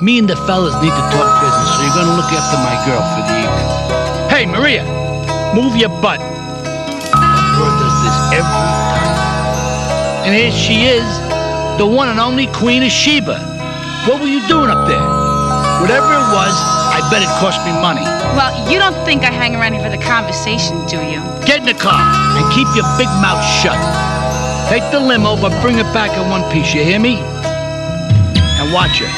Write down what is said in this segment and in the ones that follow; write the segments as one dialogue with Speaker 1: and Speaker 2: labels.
Speaker 1: Me and the fellas need to talk business, so you're gonna look after my girl for the evening. Hey, Maria, move your butt. That girl does this every time. And here she is, the one and only Queen of Sheba. What were you doing up there? Whatever it was, I bet it cost me money.
Speaker 2: Well, you don't think I hang around here for the conversation, do you?
Speaker 1: Get in the car and keep your big mouth shut. Take the limo, but bring it back in one piece, you hear me? And watch it.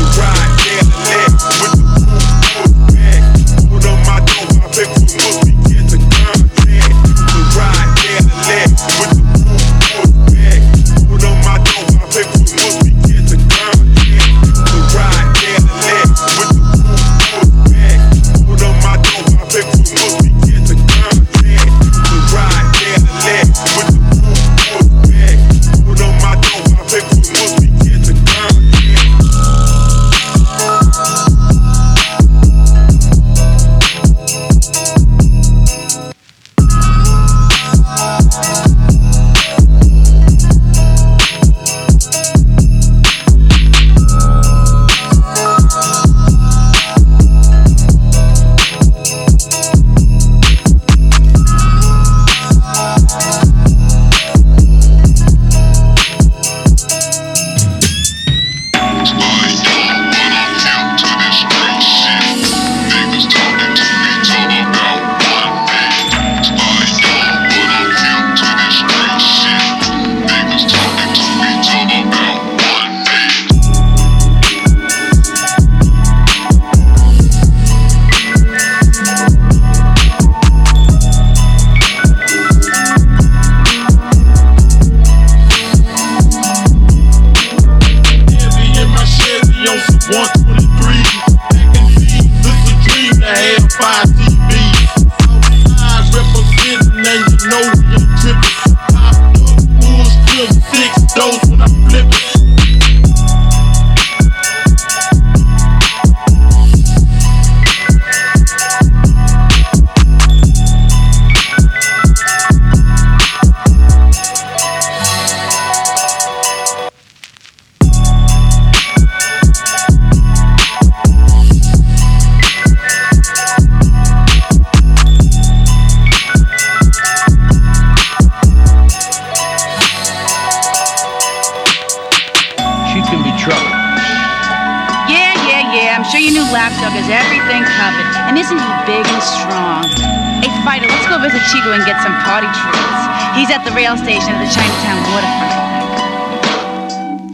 Speaker 2: I'm sure your new lapdog has everything covered. And isn't he big and strong? Hey, Fido, let's go visit Chico and get some party treats. He's at the rail station at the Chinatown waterfront.